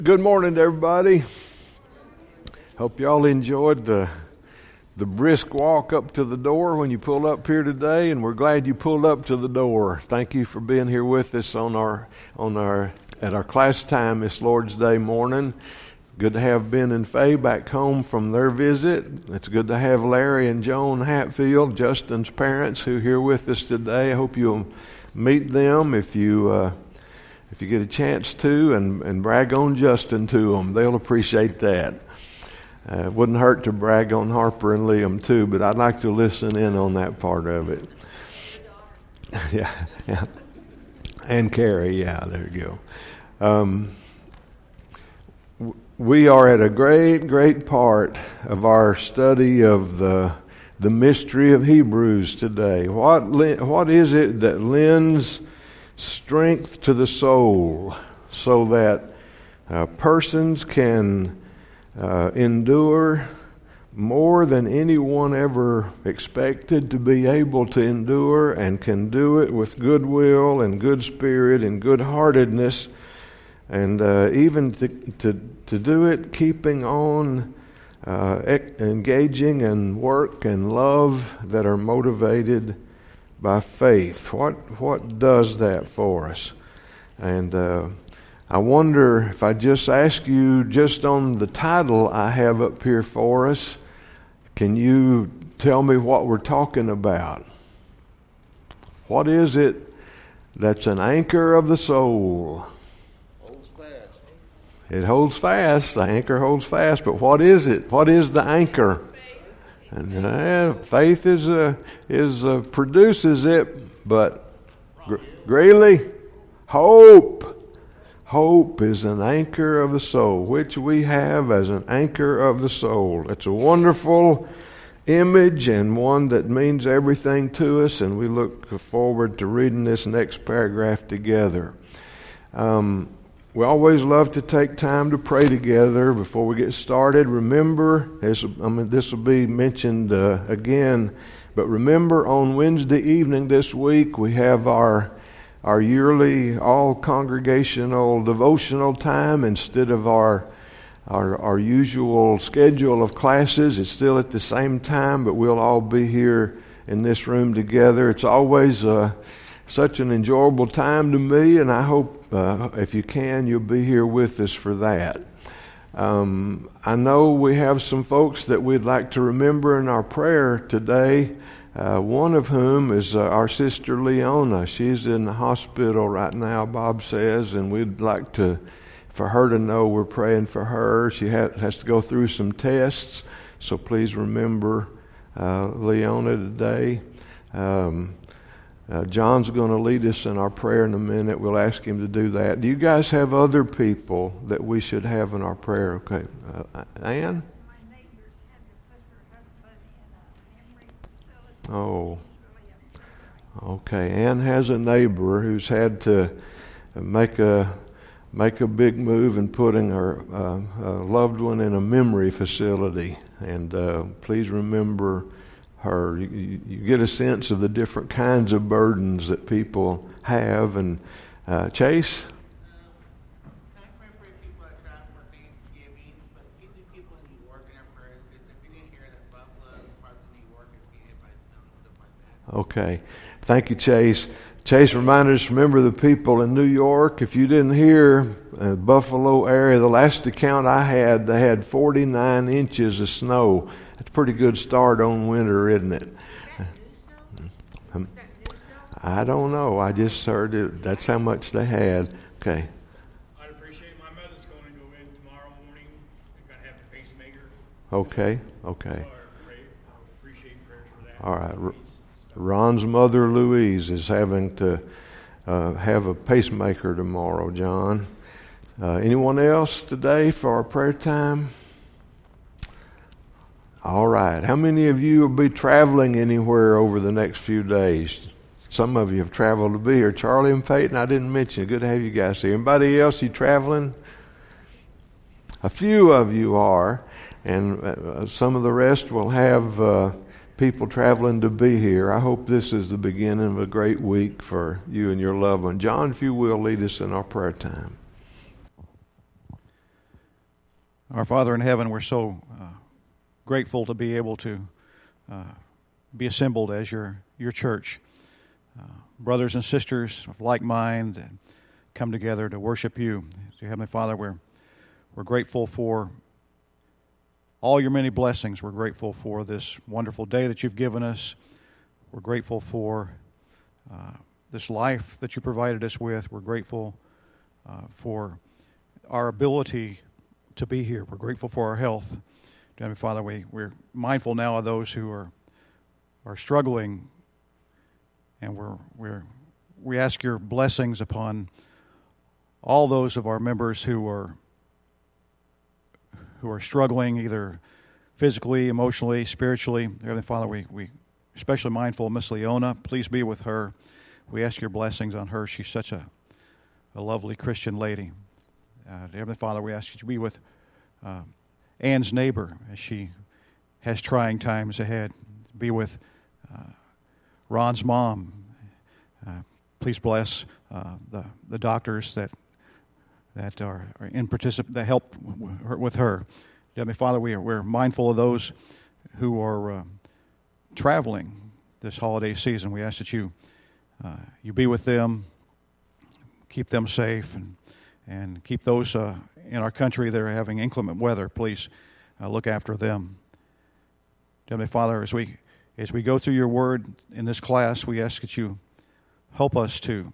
Good morning, everybody. Hope y'all enjoyed the brisk walk up to the door when you pulled up here today, and we're glad you pulled up to the door. Thank you for being here with us at our class time this Lord's Day morning. Good to have Ben and Faye back home from their visit. It's good to have Larry and Joan Hatfield, Justin's parents, who are here with us today. I hope you'll meet them if you get a chance to, and brag on Justin to them. They'll appreciate that. It wouldn't hurt to brag on Harper and Liam too, but I'd like to listen in on that part of it. Yeah. And Carrie, yeah, there you go. We are at a great part of our study of the mystery of Hebrews today. What is it that lends strength to the soul so that persons can endure more than anyone ever expected to be able to endure, and can do it with goodwill and good spirit and good-heartedness, and even to do it keeping on engaging in work and love that are motivated by faith. What does that for us? And I wonder if I just ask you, just on the title I have up here for us, can you tell me what we're talking about? What is it that's an anchor of the soul? Holds fast. It holds fast. The anchor holds fast. But what is it? What is the anchor? And faith produces it, but greatly hope. Hope is an anchor of the soul, which we have as an anchor of the soul. It's a wonderful image and one that means everything to us, and we look forward to reading this next paragraph together. We always love to take time to pray together before we get started. Remember, this will be mentioned again, but remember on Wednesday evening this week we have our yearly all-congregational devotional time instead of our usual schedule of classes. It's still at the same time, but we'll all be here in this room together. It's always such an enjoyable time to me, and I hope if you can, you'll be here with us for that. I know we have some folks that we'd like to remember in our prayer today, one of whom is our sister Leona. She's in the hospital right now, Bob says, and we'd like for her to know we're praying for her. She has to go through some tests, so please remember Leona today. John's going to lead us in our prayer in a minute. We'll ask him to do that. Do you guys have other people that we should have in our prayer? Okay. Ann? My neighbors had to put her husband in a memory facility. Oh. She's really upset. Okay. Ann has a neighbor who's had to make a big move in putting her loved one in a memory facility. And please remember her. You get a sense of the different kinds of burdens that people have. And Chase? I pray for people that travel for Thanksgiving, but keep the people in New York in our prayers, because if you didn't hear that Buffalo and parts of New York is getting hit by snow and stuff like that. Okay. Thank you, Chase. Chase reminded us, remember the people in New York. If you didn't hear, Buffalo area, the last account I had, they had 49 inches of snow. That's a pretty good start on winter, isn't it? I don't know. I just heard it. That's how much they had. Okay. I'd appreciate my mother's going to go in tomorrow morning. They're going to have the pacemaker. Okay. I appreciate prayers for that. All right. Ron's mother, Louise, is having to have a pacemaker tomorrow, John. Anyone else today for our prayer time? All right. How many of you will be traveling anywhere over the next few days? Some of you have traveled to be here. Charlie and Peyton, I didn't mention. Good to have you guys here. Anybody else, you traveling? A few of you are, and some of the rest will have people traveling to be here. I hope this is the beginning of a great week for you and your loved one. John, if you will, lead us in our prayer time. Our Father in heaven, we're so grateful to be able to be assembled as your church. Brothers and sisters of like mind that come together to worship you. Dear Heavenly Father, we're grateful for all your many blessings. We're grateful for this wonderful day that you've given us. We're grateful for this life that you provided us with. We're grateful for our ability to be here. We're grateful for our health. Dear Heavenly Father, we're mindful now of those who are struggling, and we ask your blessings upon all those of our members who are struggling either physically, emotionally, spiritually. Dear Heavenly Father, we especially mindful of Miss Leona. Please be with her. We ask your blessings on her. She's such a lovely Christian lady. Dear Heavenly Father, we ask you to be with Ann's neighbor as she has trying times ahead. Be with Ron's mom. Please bless the doctors that are that help with her. Dear Heavenly Father, we're mindful of those who are traveling this holiday season. We ask that you be with them, keep them safe, and keep those in our country that are having inclement weather. Please look after them. Dear Heavenly Father, as we go through your word in this class, we ask that you help us to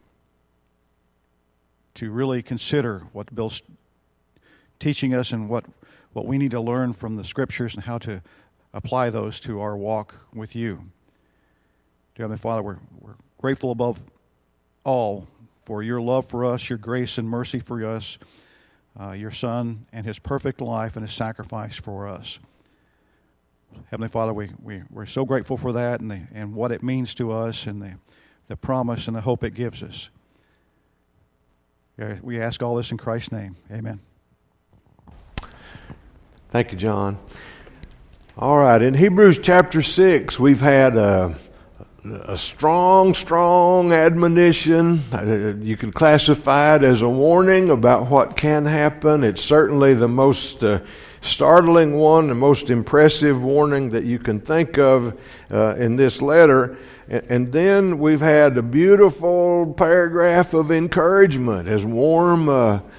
really consider what Bill's teaching us and what we need to learn from the Scriptures and how to apply those to our walk with you. Dear Heavenly Father, we're grateful above all for your love for us, your grace and mercy for us, your Son and his perfect life and his sacrifice for us. Heavenly Father, we're so grateful for that and what it means to us and the promise and the hope it gives us. We ask all this in Christ's name. Amen. Thank you, John. All right, in Hebrews chapter 6, we've had a strong admonition. You can classify it as a warning about what can happen. It's certainly the most startling one, the most impressive warning that you can think of in this letter. And then we've had a beautiful paragraph of encouragement, as warm,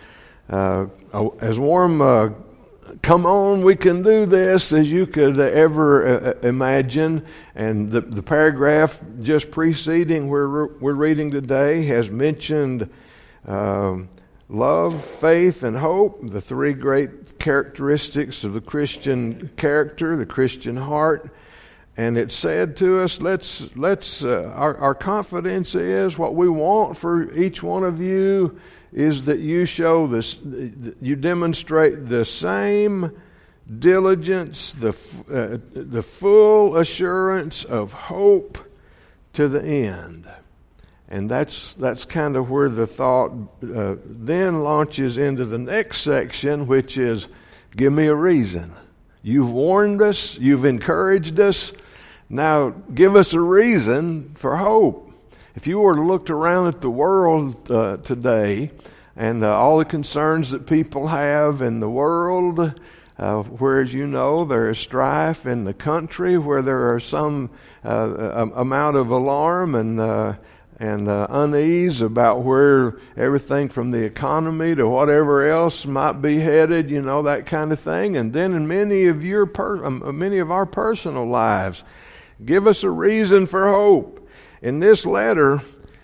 come on, we can do this, as you could ever imagine. And the paragraph just preceding where we're reading today has mentioned love, faith, and hope, the three great characteristics of the Christian character, the Christian heart. And it said to us, our confidence is, what we want for each one of you is that you show this, you demonstrate the same diligence, the full assurance of hope to the end. And that's kind of where the thought then launches into the next section, which is, give me a reason. You've warned us, you've encouraged us. Now, give us a reason for hope. If you were to look around at the world today and all the concerns that people have in the world, where, as you know, there is strife in the country, where there are some amount of alarm and unease about where everything from the economy to whatever else might be headed, you know, that kind of thing. And then in many of our personal lives, give us a reason for hope. In this letter,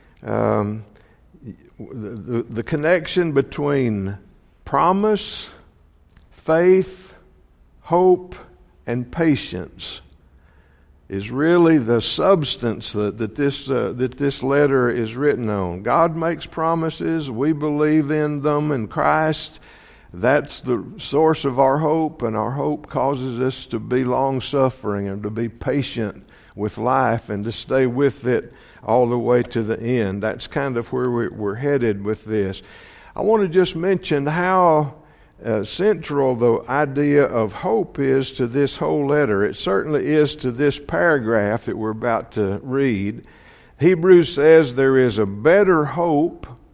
the connection between promise, faith, hope, and patience is really the substance that this letter is written on. God makes promises. We believe in them in Christ. That's the source of our hope, and our hope causes us to be long-suffering and to be patient with life and to stay with it all the way to the end. That's kind of where we're headed with this. I want to just mention how central the idea of hope is to this whole letter. It certainly is to this paragraph that we're about to read. Hebrews says there is a better hope,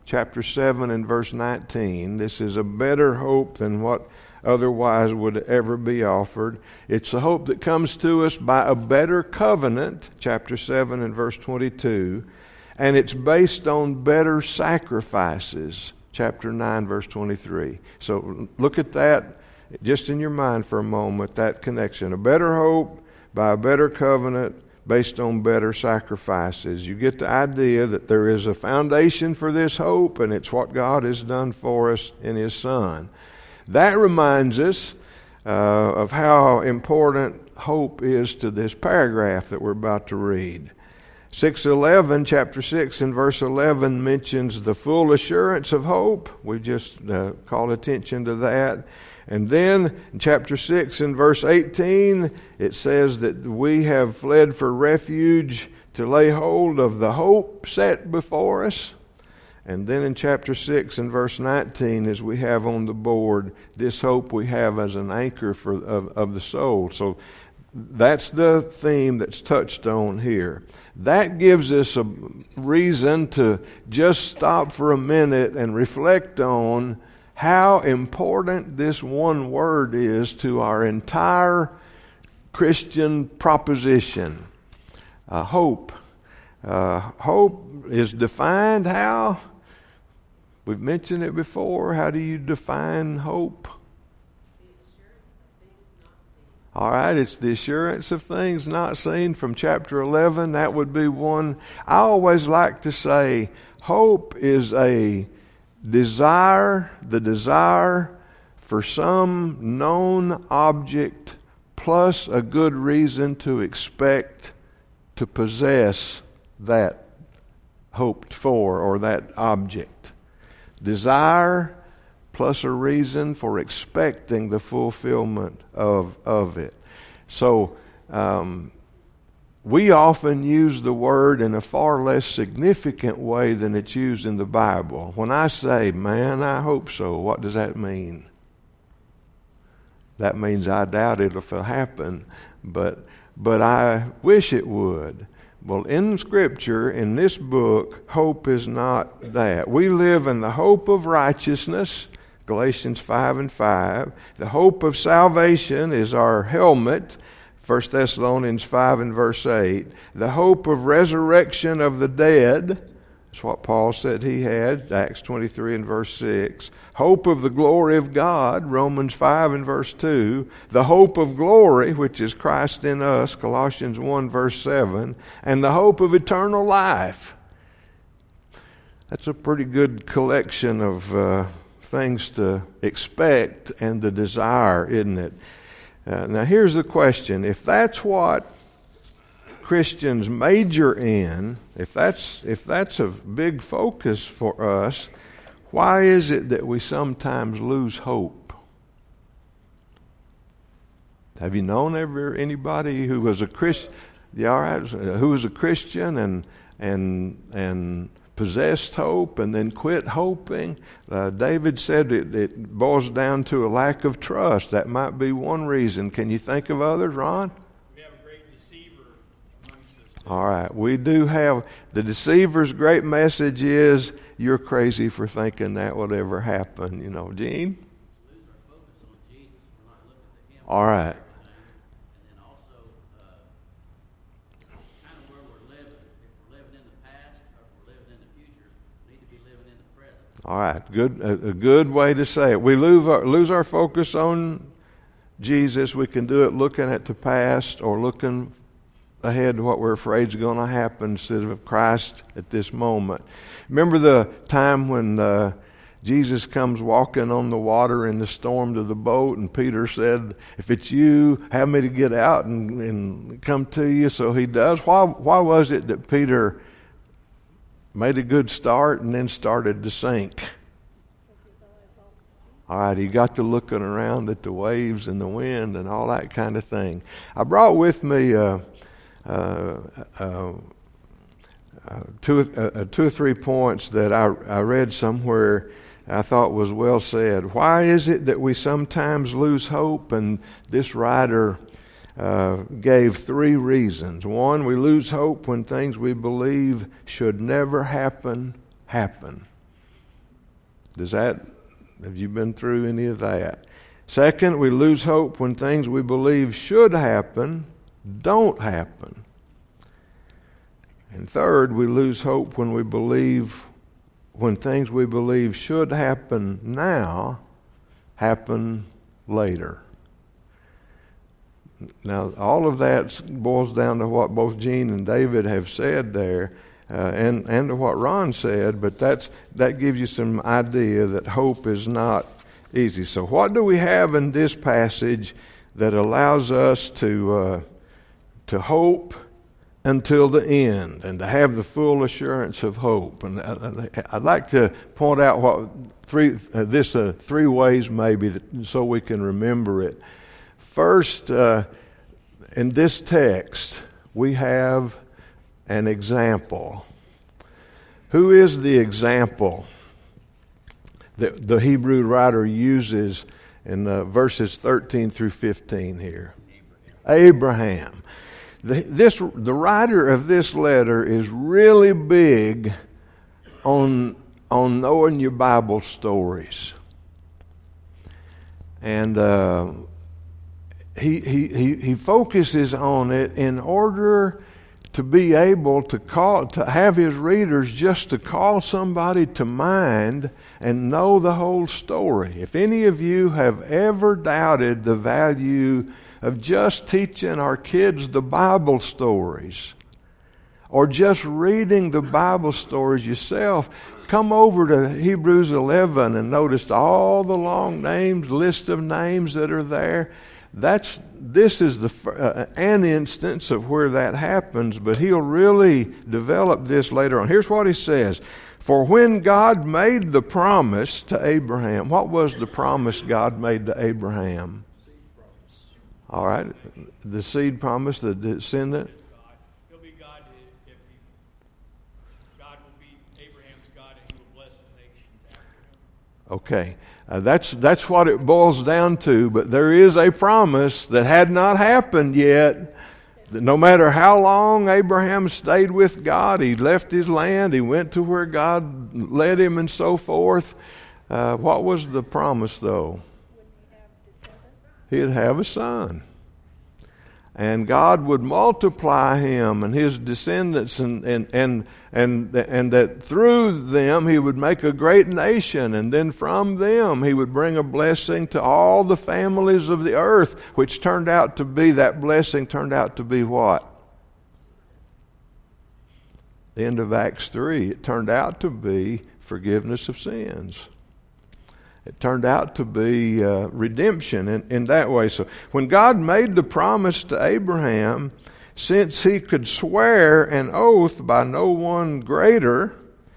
chapter 7 and verse 19. This is a better hope than what otherwise would ever be offered. It's a hope that comes to us by a better covenant, chapter 7 and verse 22, and it's based on better sacrifices, chapter 9, verse 23. So look at that just in your mind for a moment, that connection. A better hope by a better covenant based on better sacrifices. You get the idea that there is a foundation for this hope, and it's what God has done for us in His Son. That reminds us of how important hope is to this paragraph that we're about to read. 6:11, chapter 6 and verse 11 mentions the full assurance of hope. We just called attention to that. And then in chapter 6 and verse 18, it says that we have fled for refuge to lay hold of the hope set before us. And then in chapter 6 and verse 19, as we have on the board, this hope we have as an anchor of the soul. So that's the theme that's touched on here. That gives us a reason to just stop for a minute and reflect on how important this one word is to our entire Christian proposition. Hope. Hope is defined how? We've mentioned it before. How do you define hope? All right, it's the assurance of things not seen from chapter 11. That would be one. I always like to say hope is a desire, the desire for some known object plus a good reason to expect to possess that hoped for or that object. Desire plus a reason for expecting the fulfillment of it. So we often use the word in a far less significant way than it's used in the Bible. When I say, man, I hope so, what does that mean? That means I doubt it'll happen, but I wish it would. Well, in Scripture, in this book, hope is not that. We live in the hope of righteousness, Galatians 5 and 5. The hope of salvation is our helmet, 1 Thessalonians 5 and verse 8. The hope of resurrection of the dead, that's what Paul said he had, Acts 23 and verse 6. Hope of the glory of God, Romans 5 and verse 2. The hope of glory, which is Christ in us, Colossians 1 verse 7. And the hope of eternal life. That's a pretty good collection of things to expect and to desire, isn't it? Now here's the question. If that's what Christians major in, if that's a big focus for us, why is it that we sometimes lose hope? Have you known anybody who was a Christian? Yeah, all right, who was a Christian and possessed hope and then quit hoping? David said it boils down to a lack of trust. That might be one reason. Can you think of others, Ron? We have a great deceiver amongst us. All right, we do have the deceiver's great message is you're crazy for thinking that would ever happen. You know, Gene? Lose our focus on Jesus. We're not looking to Him. All right. And then also, kind of where we're living. If we're living in the past or if we're living in the future, we need to be living in the present. All right, a good way to say it. We lose our focus on Jesus. We can do it looking at the past or looking ahead to what we're afraid is going to happen instead of Christ at this moment. Remember the time when Jesus comes walking on the water in the storm to the boat, and Peter said, if it's you, have me to get out and come to you. So he does. Why was it that Peter made a good start and then started to sink? All right, he got to looking around at the waves and the wind and all that kind of thing. I brought with me two or three points that I read somewhere I thought was well said. Why is it that we sometimes lose hope? And this writer gave three reasons. One, we lose hope when things we believe should never happen. Have you been through any of that? Second, we lose hope when things we believe should happen don't happen. And third, we lose hope when things we believe should happen now happen later. Now, all of that boils down to what both Gene and David have said there, and to what Ron said, but that gives you some idea that hope is not easy. So what do we have in this passage that allows us to hope until the end and to have the full assurance of hope? And I'd like to point out what three ways maybe so we can remember it. First, in this text, we have an example. Who is the example that the Hebrew writer uses in verses 13 through 15 here? Abraham. The writer of this letter is really big on knowing your Bible stories. And he focuses on it in order to be able to have his readers just to call somebody to mind and know the whole story. If any of you have ever doubted the value of just teaching our kids the Bible stories or just reading the Bible stories yourself, come over to Hebrews 11 and notice all the long list of names that are there. This is an instance of where that happens, but he'll really develop this later on. Here's what he says. For when God made the promise to Abraham, what was the promise God made to Abraham? All right, the seed promise, the descendant. He'll be God if God will be Abraham's God, and he will bless the nations after him. Okay. That's what it boils down to, but there is a promise that had not happened yet. That no matter how long Abraham stayed with God, he left his land, he went to where God led him and so forth. What was the promise though? He'd have a son. And God would multiply him and his descendants, and that through them he would make a great nation, and then from them he would bring a blessing to all the families of the earth, which that blessing turned out to be what? The end of Acts 3. It turned out to be forgiveness of sins. It turned out to be redemption in that way. So when God made the promise to Abraham, since he could swear an oath by no one greater,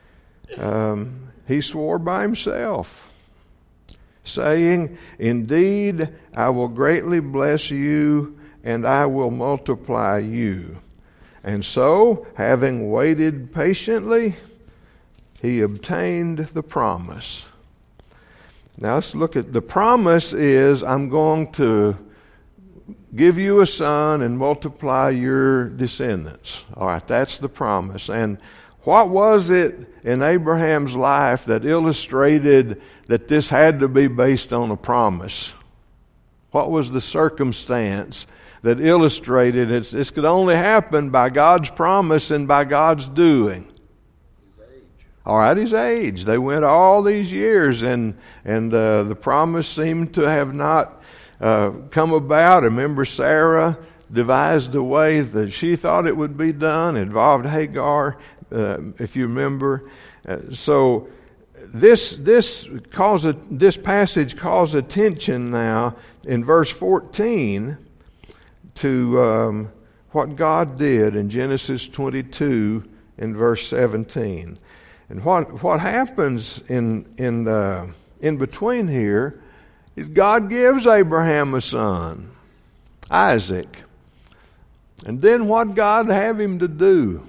he swore by himself, saying, "Indeed, I will greatly bless you, and I will multiply you." And so, having waited patiently, he obtained the promise. Now let's look at the promise is, I'm going to give you a son and multiply your descendants. All right, that's the promise. And what was it in Abraham's life that illustrated that this had to be based on a promise? What was the circumstance that illustrated this could only happen by God's promise and by God's doing? All right, his age. They went all these years, and the promise seemed to have not come about. Remember, Sarah devised a way that she thought it would be done. It involved Hagar, if you remember. So this passage calls attention now in verse 14 to what God did in Genesis 22 in verse 17. And what happens in between here is God gives Abraham a son, Isaac. And then what God have him to do?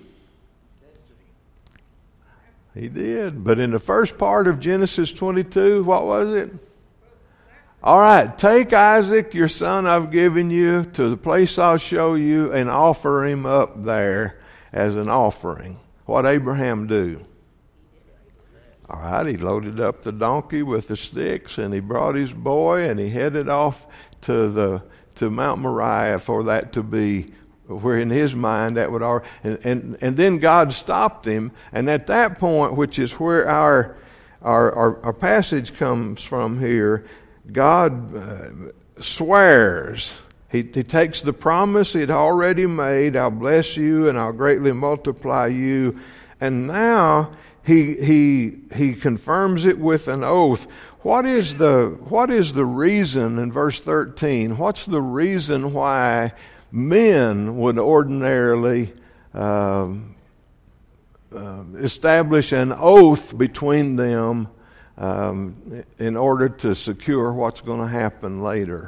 He did. But in the first part of Genesis 22, what was it? All right, take Isaac, your son I've given you, to the place I'll show you, and offer him up there as an offering. What Abraham do? All right, he loaded up the donkey with the sticks, and he brought his boy, and he headed off to Mount Moriah for that to be where in his mind that would already, and then God stopped him, and at that point, which is where our passage comes from here, God swears. He takes the promise he'd already made, I'll bless you and I'll greatly multiply you, and now he confirms it with an oath. What is the reason in verse 13? What's the reason why men would ordinarily establish an oath between them in order to secure what's going to happen later?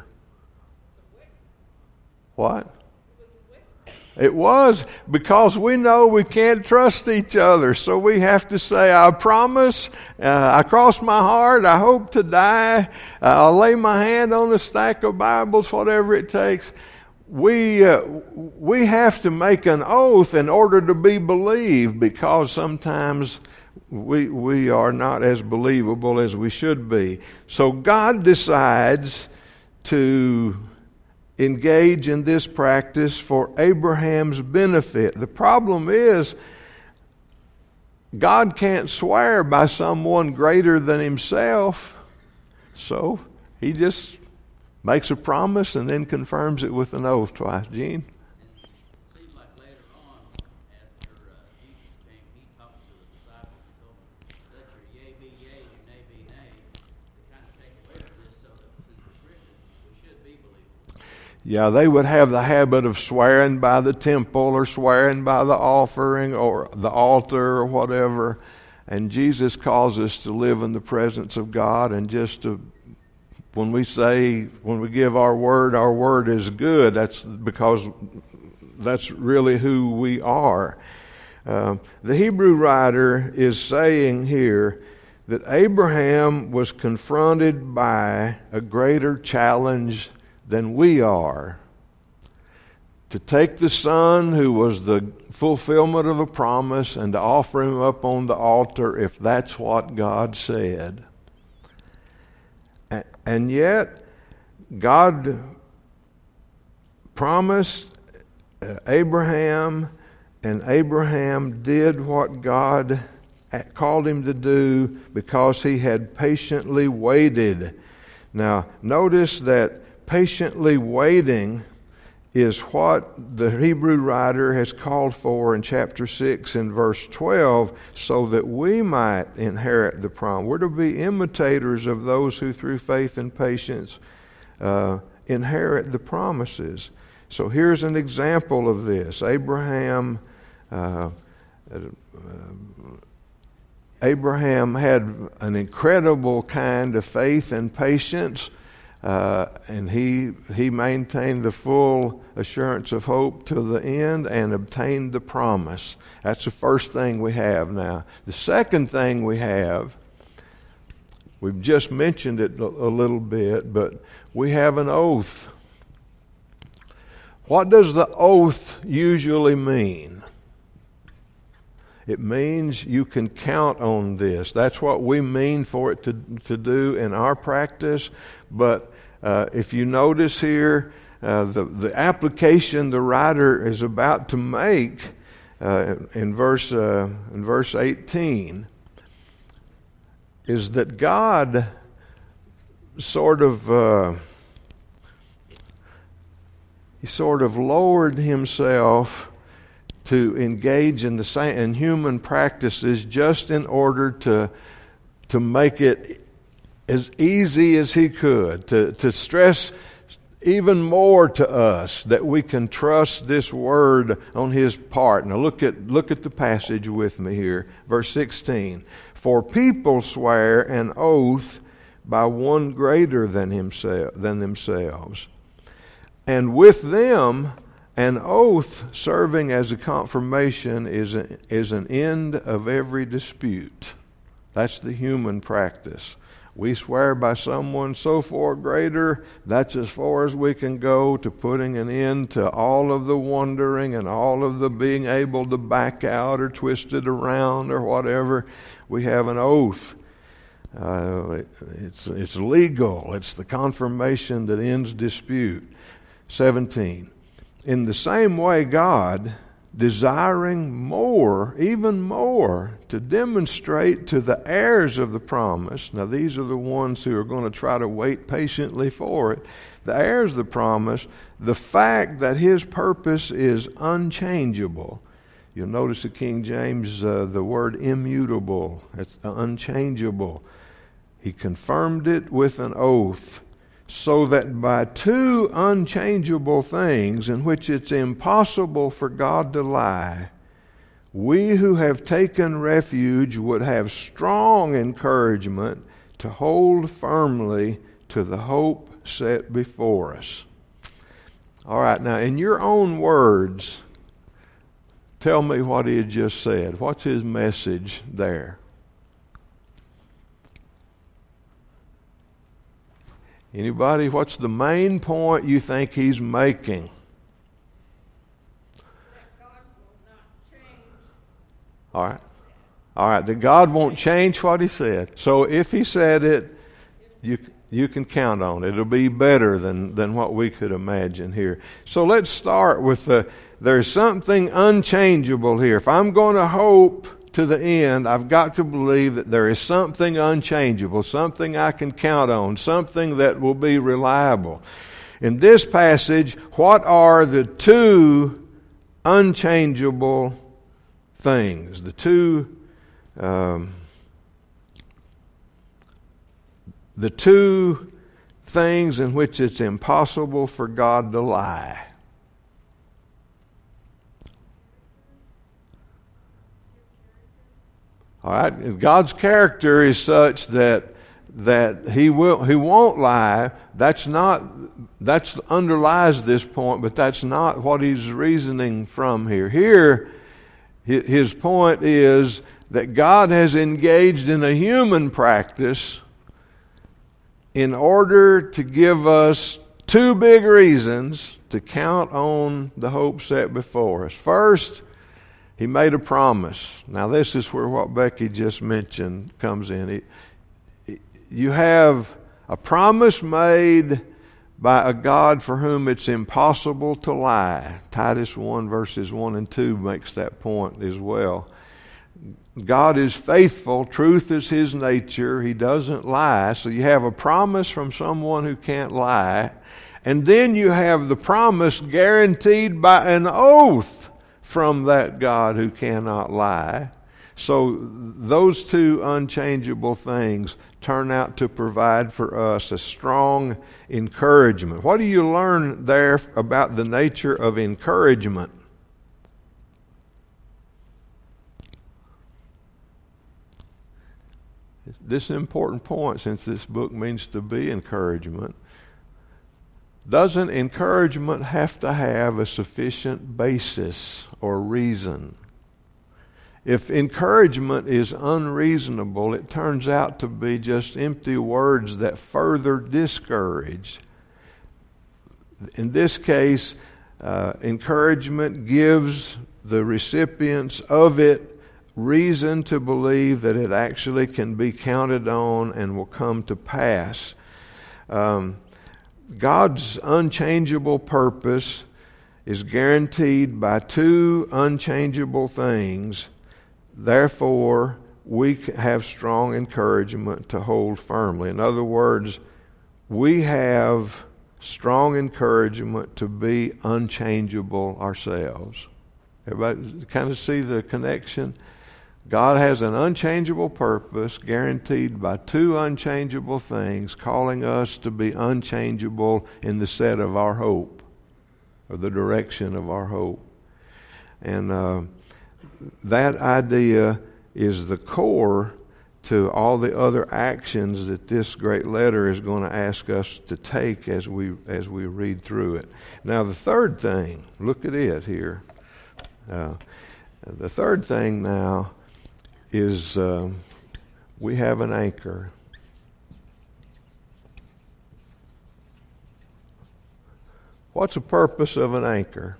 What? It was because we know we can't trust each other, so we have to say, I promise, I cross my heart, I hope to die, I'll lay my hand on a stack of Bibles, whatever it takes. We have to make an oath in order to be believed, because sometimes we are not as believable as we should be. So God decides to engage in this practice for Abraham's benefit. The problem is, God can't swear by someone greater than himself, so he just makes a promise and then confirms it with an oath twice. Gene? It seems like later on, after Jesus came, he talked to the disciples and told them, let your yea be yea, your nay be nay, to kind of take away from this, so that since we're Christians, we should be believable. Yeah, they would have the habit of swearing by the temple or swearing by the offering or the altar or whatever. And Jesus calls us to live in the presence of God, and just to, when we give our word is good. That's because that's really who we are. The Hebrew writer is saying here that Abraham was confronted by a greater challenge than we are. To take the son who was the fulfillment of a promise and to offer him up on the altar, if that's what God said. And yet, God promised Abraham, and Abraham did what God called him to do because he had patiently waited. Now, notice that patiently waiting is what the Hebrew writer has called for in chapter 6 and verse 12, so that we might inherit the promise. We're to be imitators of those who through faith and patience inherit the promises. So here's an example of this. Abraham had an incredible kind of faith and patience, and he maintained the full assurance of hope to the end and obtained the promise. That's the first thing we have now. The second thing we have, we've just mentioned it a little bit, but we have an oath. What does the oath usually mean? It means you can count on this. That's what we mean for it to do in our practice. But if you notice here, the application the writer is about to make in verse 18 is that God sort of lowered himself to engage in in human practices just in order to make it as easy as he could, to stress even more to us that we can trust this word on his part. Now look at the passage with me here, verse 16. For people swear an oath by one greater than themselves, and with them an oath serving as a confirmation is an end of every dispute. That's the human practice. We swear by someone so far greater, that's as far as we can go to putting an end to all of the wondering and all of the being able to back out or twist it around or whatever. We have an oath. It's legal. It's the confirmation that ends dispute. 17. In the same way, God, desiring more, even more, to demonstrate to the heirs of the promise. Now, these are the ones who are going to try to wait patiently for it. The heirs of the promise, the fact that His purpose is unchangeable. You'll notice in King James the word immutable. It's unchangeable. He confirmed it with an oath, so that by two unchangeable things in which it's impossible for God to lie, we who have taken refuge would have strong encouragement to hold firmly to the hope set before us. All right, now in your own words, tell me what he had just said. What's his message there? Anybody? What's the main point you think he's making? That God will not change. All right. All right. That God won't change what he said. So if he said it, you can count on it. It'll be better than what we could imagine here. So let's start with there's something unchangeable here. If I'm going to hope to the end, I've got to believe that there is something unchangeable, something I can count on, something that will be reliable. In this passage, what are the two unchangeable things? The two things in which it's impossible for God to lie. All right, God's character is such that He won't lie. That underlies this point, but that's not what He's reasoning from here. Here, His point is that God has engaged in a human practice in order to give us two big reasons to count on the hope set before us. First, He made a promise. Now, this is where what Becky just mentioned comes in. You have a promise made by a God for whom it's impossible to lie. Titus 1 verses 1 and 2 makes that point as well. God is faithful. Truth is His nature. He doesn't lie. So you have a promise from someone who can't lie. And then you have the promise guaranteed by an oath from that God who cannot lie. So those two unchangeable things turn out to provide for us a strong encouragement. What do you learn there about the nature of encouragement? This is an important point, since this book means to be encouragement. Doesn't encouragement have to have a sufficient basis or reason? If encouragement is unreasonable, it turns out to be just empty words that further discourage. In this case, encouragement gives the recipients of it reason to believe that it actually can be counted on and will come to pass. God's unchangeable purpose is guaranteed by two unchangeable things. Therefore, we have strong encouragement to hold firmly. In other words, we have strong encouragement to be unchangeable ourselves. Everybody kind of see the connection? God has an unchangeable purpose guaranteed by two unchangeable things, calling us to be unchangeable in the set of our hope, or the direction of our hope. And that idea is the core to all the other actions that this great letter is going to ask us to take as we read through it. Now, the third thing, look at it here. The third thing now is we have an anchor. What's the purpose of an anchor?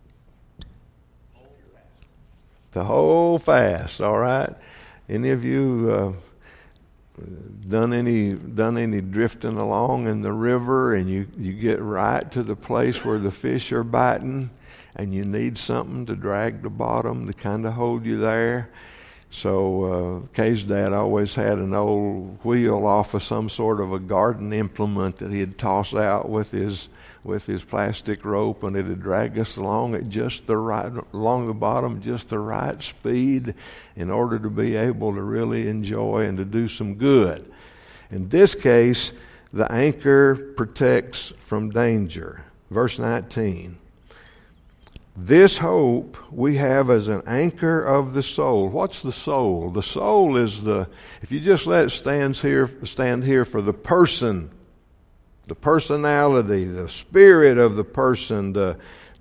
To hold fast, all right? Any of you done any drifting along in the river, and you get right to the place where the fish are biting, and you need something to drag the bottom to kind of hold you there? So Kay's dad always had an old wheel off of some sort of a garden implement that he'd toss out with his plastic rope, and it'd drag us along at just the right, along the bottom, just the right speed in order to be able to really enjoy and to do some good. In this case, the anchor protects from danger. Verse 19. This hope we have as an anchor of the soul. What's the soul? The soul is if you just let it stand here for the person, the personality, the spirit of the person, the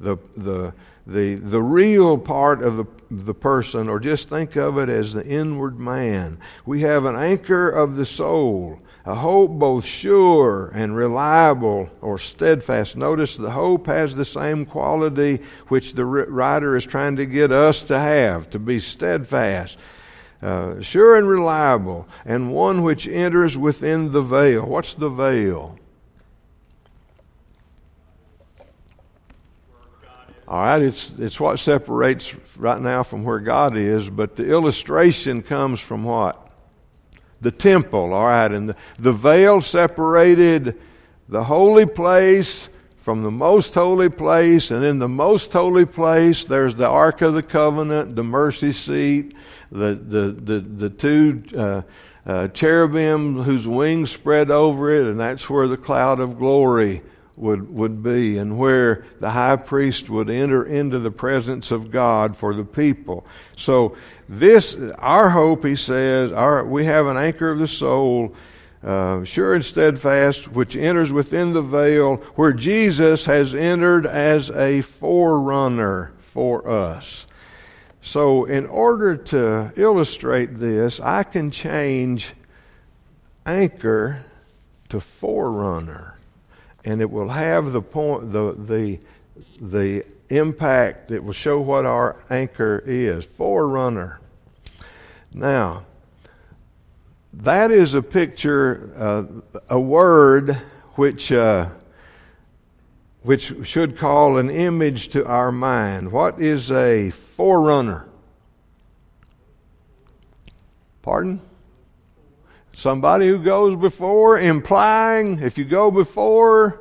real part of the person, or just think of it as the inward man. We have an anchor of the soul, a hope both sure and reliable or steadfast. Notice the hope has the same quality which the writer is trying to get us to have, to be steadfast, sure and reliable, and one which enters within the veil. What's the veil? All right, it's what separates right now from where God is, but the illustration comes from what? The temple, all right, and the veil separated the holy place from the most holy place, and in the most holy place there's the Ark of the Covenant, the mercy seat, the two cherubim whose wings spread over it, and that's where the cloud of glory would be, and where the high priest would enter into the presence of God for the people. So our hope, he says, we have an anchor of the soul, sure and steadfast, which enters within the veil, where Jesus has entered as a forerunner for us. So in order to illustrate this, I can change anchor to forerunner, and it will have the point, the impact. It will show what our anchor is. Forerunner. Now, that is a picture, a word which should call an image to our mind. What is a forerunner? Pardon? Somebody who goes before, implying if you go before,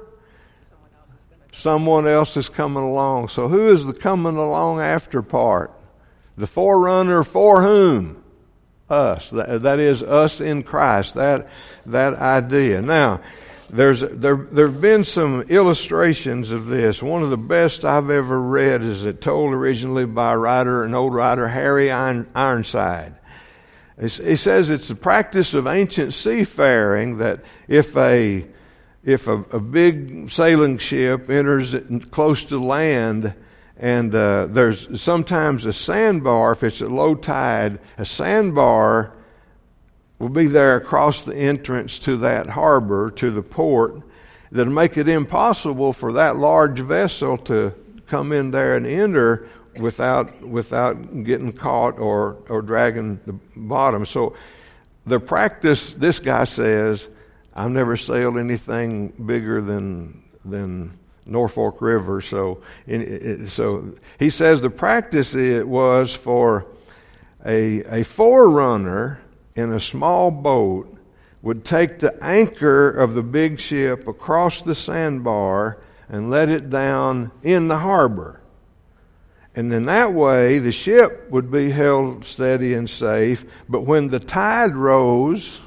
someone else is coming along. So who is the coming along after part? The forerunner for whom? Us. That is us in Christ. That idea. Now, there have been some illustrations of this. One of the best I've ever read is told originally by an old writer, Harry Ironside. He says it's the practice of ancient seafaring that if a big sailing ship enters close to land, and there's sometimes a sandbar, if it's at low tide, a sandbar will be there across the entrance to that harbor, to the port, that'll make it impossible for that large vessel to come in there and enter without getting caught or dragging the bottom. So the practice, this guy says, I've never sailed anything bigger than Norfolk River. So he says the practice it was for a forerunner in a small boat would take the anchor of the big ship across the sandbar and let it down in the harbor. And in that way, the ship would be held steady and safe. But when the tide rose,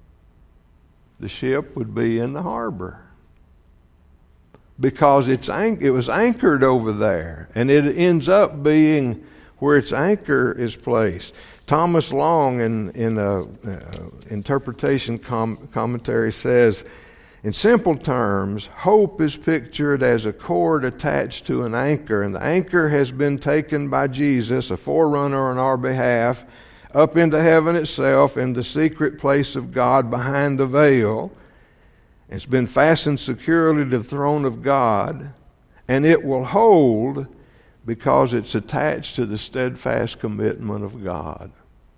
the ship would be in the harbor, because it was anchored over there, and it ends up being where its anchor is placed. Thomas Long, in interpretation commentary, says, in simple terms, hope is pictured as a cord attached to an anchor, and the anchor has been taken by Jesus, a forerunner on our behalf, up into heaven itself, in the secret place of God behind the veil. It's been fastened securely to the throne of God, And it will hold because it's attached to the steadfast commitment of God.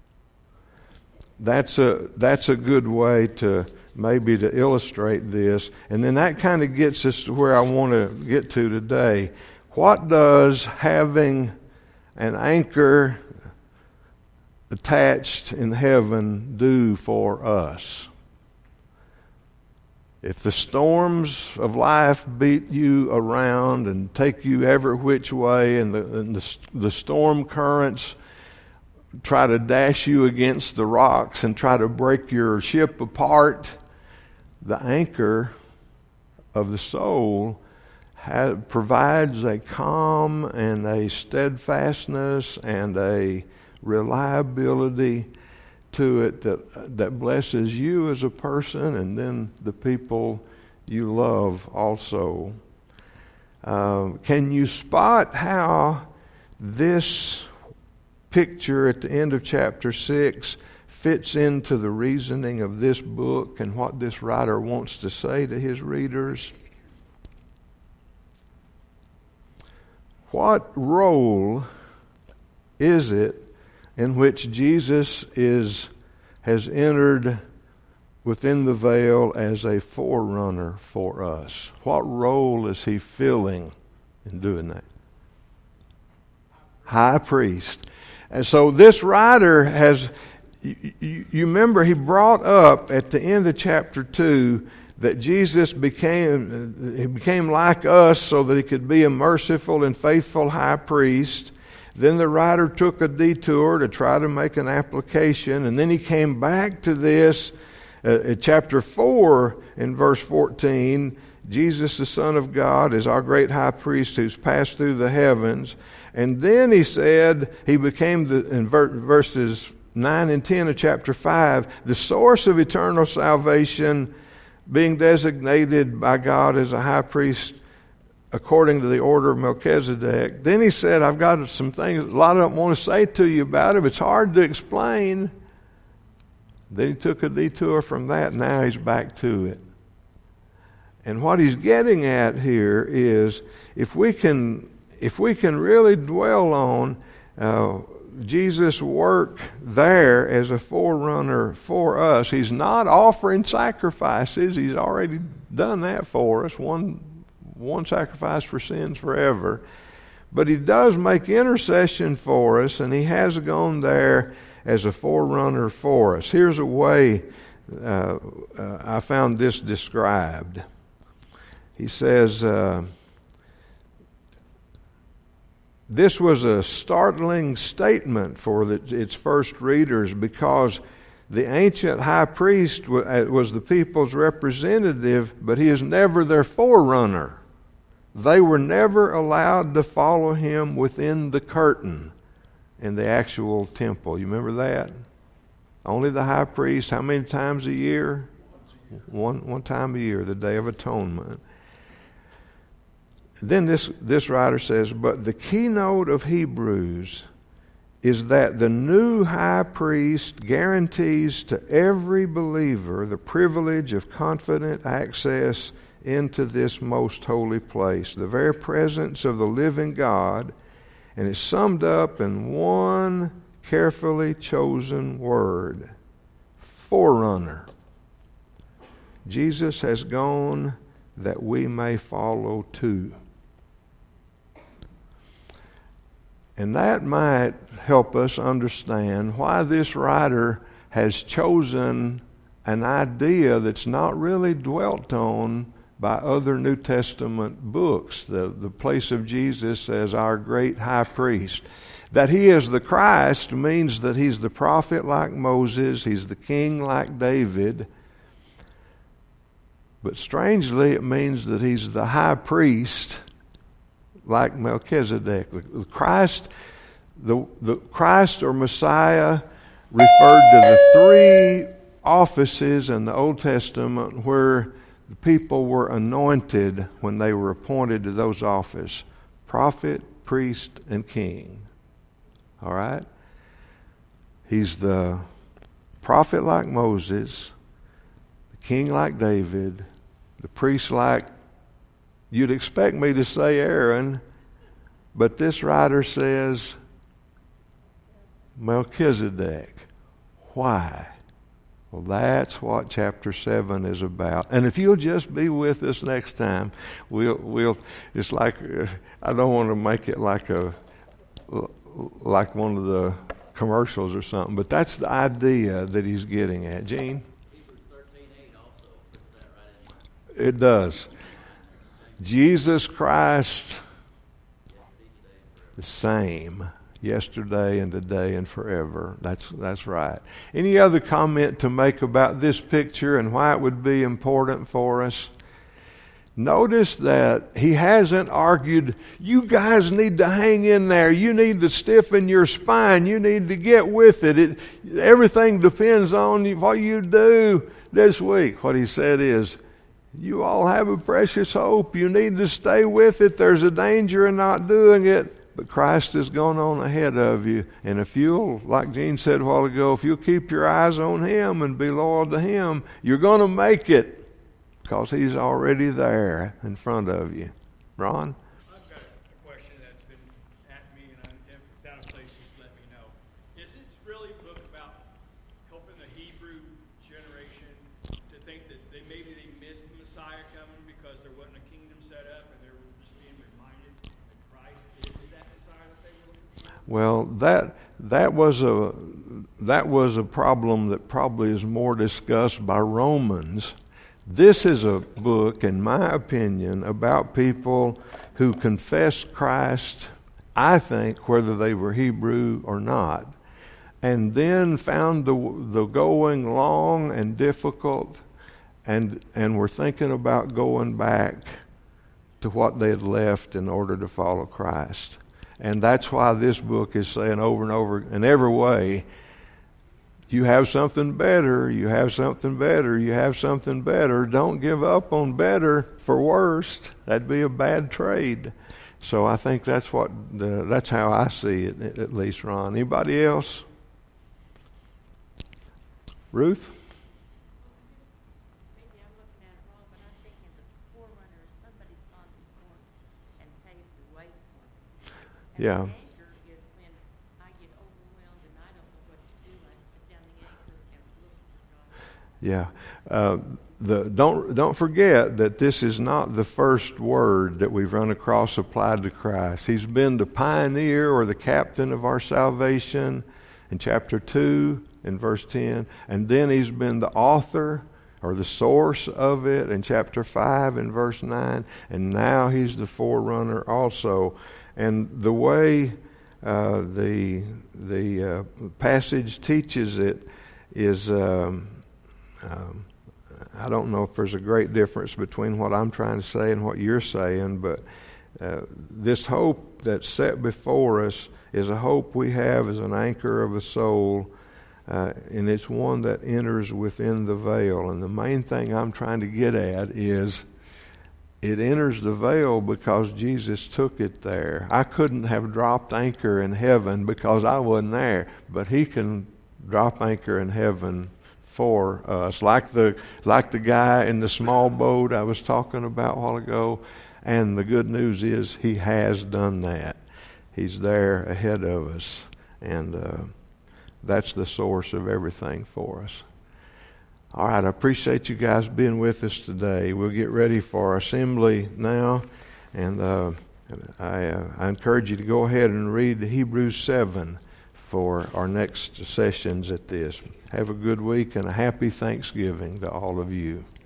That's a good way to maybe to illustrate this. And then that kind of gets us to where I want to get to today. What does having an anchor attached in heaven do for us? If the storms of life beat you around and take you every which way, and the storm currents try to dash you against the rocks and try to break your ship apart, the anchor of the soul provides a calm and a steadfastness and a reliability to it that blesses you as a person and then the people you love also. Can you spot how this picture at the end of chapter 6 fits into the reasoning of this book and what this writer wants to say to his readers? What role is it in which Jesus has entered within the veil as a forerunner for us? What role is he filling in doing that? High priest. And so this writer has, you remember he brought up at the end of chapter 2 that Jesus became like us so that he could be a merciful and faithful high priest. Then the writer took a detour to try to make an application, and then he came back to this at chapter 4 in verse 14. Jesus, the Son of God, is our great high priest who's passed through the heavens. And then he said he became, in verses 9 and 10 of chapter 5, the source of eternal salvation, being designated by God as a high priest according to the order of Melchizedek. Then he said, I've got some things, a lot of them want to say to you about it, but it's hard to explain. Then he took a detour from that, now he's back to it. And what he's getting at here is, if we can really dwell on Jesus' work there as a forerunner for us, he's not offering sacrifices. He's already done that for us, one sacrifice for sins forever. But he does make intercession for us, and he has gone there as a forerunner for us. Here's a way I found this described. He says, this was a startling statement for its first readers, because the ancient high priest was the people's representative, but he is never their forerunner. They were never allowed to follow him within the curtain in the actual temple. You remember that? Only the high priest, how many times a year? One time a year, the Day of Atonement. Then this writer says, but the keynote of Hebrews is that the new high priest guarantees to every believer the privilege of confident access into this most holy place, the very presence of the living God, and it's summed up in one carefully chosen word: forerunner. Jesus has gone that we may follow too. And that might help us understand why this writer has chosen an idea that's not really dwelt on by other New Testament books, the place of Jesus as our great high priest. That he is the Christ means that he's the prophet like Moses, he's the king like David. But strangely, it means that he's the high priest like Melchizedek. The Christ or Messiah referred to the three offices in the Old Testament where the people were anointed when they were appointed to those offices: prophet, priest, and king. All right? He's the prophet like Moses, the king like David, the priest like You'd expect me to say Aaron, but this writer says Melchizedek. Why? Well, that's what chapter 7 is about. And if you'll just be with us next time, we'll. It's like I don't want to make it like one of the commercials or something, but that's the idea that he's getting at. Gene? Hebrews 13:8 also puts that right in. It does. Jesus Christ, the same yesterday and today and forever. That's right. Any other comment to make about this picture and why it would be important for us? Notice that he hasn't argued, you guys need to hang in there. You need to stiffen your spine. You need to get with it. Everything depends on what you do this week. What he said is, you all have a precious hope. You need to stay with it. There's a danger in not doing it. But Christ has gone on ahead of you. And if you'll, like Gene said a while ago, if you'll keep your eyes on Him and be loyal to Him, you're going to make it because He's already there in front of you. Ron? I've got a question that's been at me, and if it's out of place, just let me know. Is this really a book about helping the Hebrew generation to think that maybe they missed the Messiah coming because there wasn't a kingdom set up, and they were just being reminded that Christ is that Messiah that they were looking for? Well, that was a problem that probably is more discussed by Romans. This is a book, in my opinion, about people who confessed Christ, I think, whether they were Hebrew or not, and then found the going long and difficult, and were thinking about going back to what they had left in order to follow Christ. And that's why this book is saying over and over in every way, you have something better, you have something better, you have something better. Don't give up on better for worst. That'd be a bad trade. So I think that's how I see it, at least, Ron. Anybody else? Ruth? Maybe I'm looking at it wrong, but I'm thinking the forerunner is somebody's gone before and paved the way for me. And Yeah. the danger is when I get overwhelmed and I don't know what to do. I put down the anchor and look for God. Yeah. Don't forget that this is not the first word that we've run across applied to Christ. He's been the pioneer or the captain of our salvation in chapter 2 in verse 10. And then he's been the author or the source of it in chapter 5 in verse 9. And now he's the forerunner also. And the way the passage teaches it is... I don't know if there's a great difference between what I'm trying to say and what you're saying, but this hope that's set before us is a hope we have as an anchor of the soul, and it's one that enters within the veil. And the main thing I'm trying to get at is it enters the veil because Jesus took it there. I couldn't have dropped anchor in heaven because I wasn't there, but He can drop anchor in heaven for us, like the guy in the small boat I was talking about a while ago. And the good news is He has done that. He's there ahead of us, and that's the source of everything for us. All right, I appreciate you guys being with us today. We'll get ready for our assembly now, and I encourage you to go ahead and read Hebrews 7 for our next sessions at this. Have a good week and a happy Thanksgiving to all of you.